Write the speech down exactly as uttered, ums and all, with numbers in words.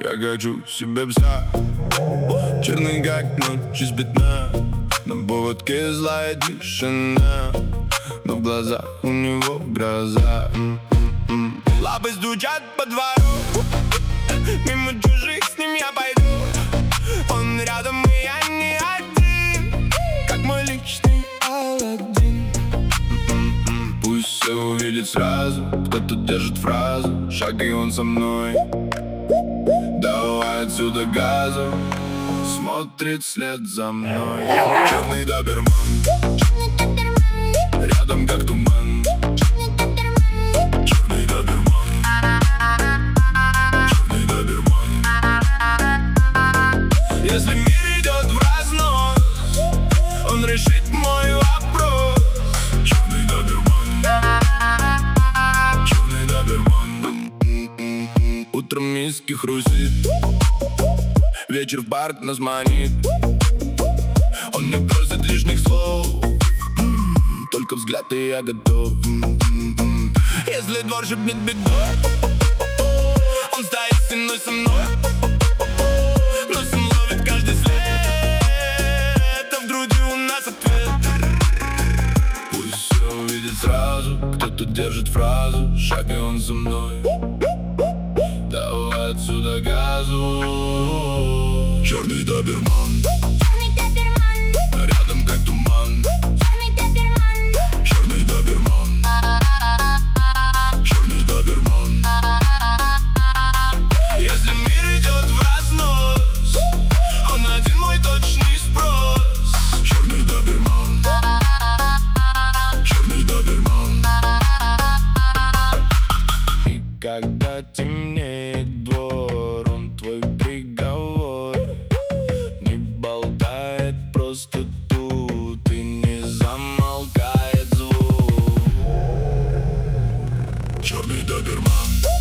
Я хочу себе пса, черный как ночь из пятна, на поводке злая тишина, но в глазах у него гроза. М-м-м. Лапы стучат по двору, мимо чужих с ним я пойду. Он рядом, и я не один, как мой личный Аладдин. М-м-м. Пусть все увидит сразу, кто-то держит фразу, шаг и он со мной. Давай отсюда газу, смотрит вслед за мной. Черный доберман, рядом как туман. Черный доберман, черный доберман. Если мир идет в разнос, он решит мой вопрос. Черный доберман, черный доберман. Утром миски хрустит, вечер в парк нас манит. Он не просит лишних слов, только взгляд и я готов. Если двор шепнет беду, он стоит стеной со мной. Носом ловит каждый след, а в груди у нас ответ. Пусть все увидит сразу, кто-то держит фразу, шаг и он со мной. Давай отсюда газу. Черный доберман, черный доберман, рядом как туман. черный доберман, Черный доберман, черный доберман. Если мир идет в разнос, он один мой точный спрос. Черный доберман, черный доберман. И когда темнеет двор, он твой приговор. Не болтает просто тут и не замолкает звук. Черный доберман.